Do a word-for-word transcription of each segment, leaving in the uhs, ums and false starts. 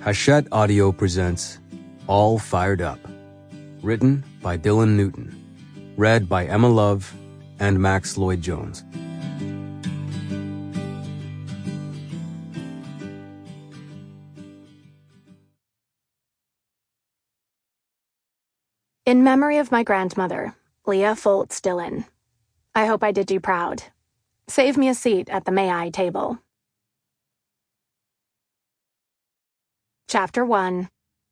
Hachette Audio presents All Fired Up. Written by Dylan Newton. Read by Emma Love and Max Lloyd-Jones. In memory of my grandmother, Leah Foltz Dillon. I hope I did you proud. Save me a seat at the May I table. Chapter one.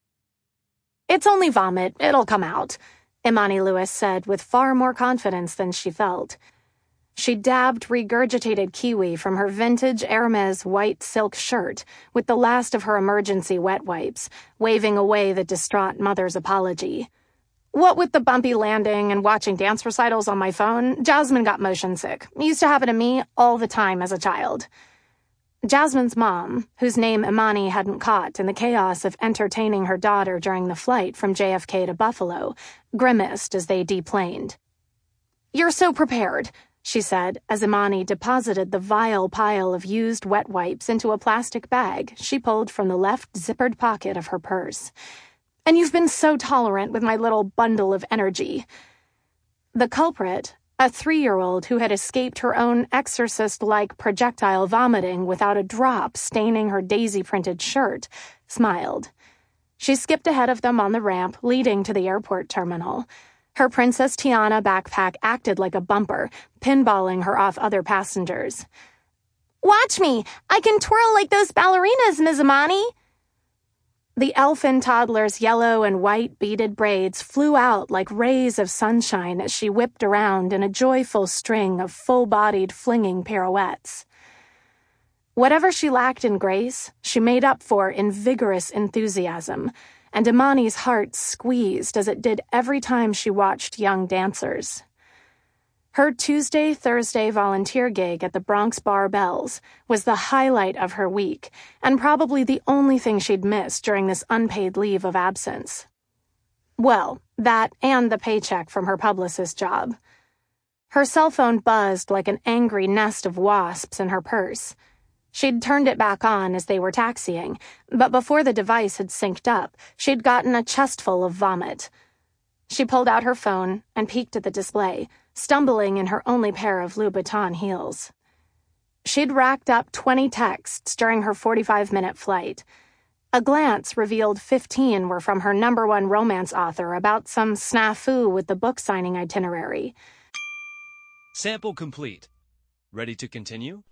It's only vomit. It'll come out, Imani Lewis said with far more confidence than she felt. She dabbed regurgitated kiwi from her vintage Hermes white silk shirt with the last of her emergency wet wipes, waving away the distraught mother's apology. What with the bumpy landing and watching dance recitals on my phone, Jasmine got motion sick. It used to happen to me all the time as a child. Jasmine's mom, whose name Imani hadn't caught in the chaos of entertaining her daughter during the flight from J F K to Buffalo, grimaced as they deplaned. "You're so prepared," she said as Imani deposited the vile pile of used wet wipes into a plastic bag she pulled from the left zippered pocket of her purse. "And you've been so tolerant with my little bundle of energy." The culprit, a three-year-old who had escaped her own exorcist-like projectile vomiting without a drop staining her daisy-printed shirt, smiled. She skipped ahead of them on the ramp leading to the airport terminal. Her Princess Tiana backpack acted like a bumper, pinballing her off other passengers. "Watch me! I can twirl like those ballerinas, Miz Imani!" The elfin toddler's yellow and white beaded braids flew out like rays of sunshine as she whipped around in a joyful string of full-bodied flinging pirouettes. Whatever she lacked in grace, she made up for in vigorous enthusiasm, and Imani's heart squeezed as it did every time she watched young dancers. Her Tuesday-Thursday volunteer gig at the Bronx Bar Bells was the highlight of her week, and probably the only thing she'd missed during this unpaid leave of absence. Well, that and the paycheck from her publicist job. Her cell phone buzzed like an angry nest of wasps in her purse. She'd turned it back on as they were taxiing, but before the device had synced up, she'd gotten a chestful of vomit. She pulled out her phone and peeked at the display, stumbling in her only pair of Louboutin heels. She'd racked up twenty texts during her forty-five-minute flight. A glance revealed fifteen were from her number one romance author about some snafu with the book signing itinerary. Sample complete. Ready to continue?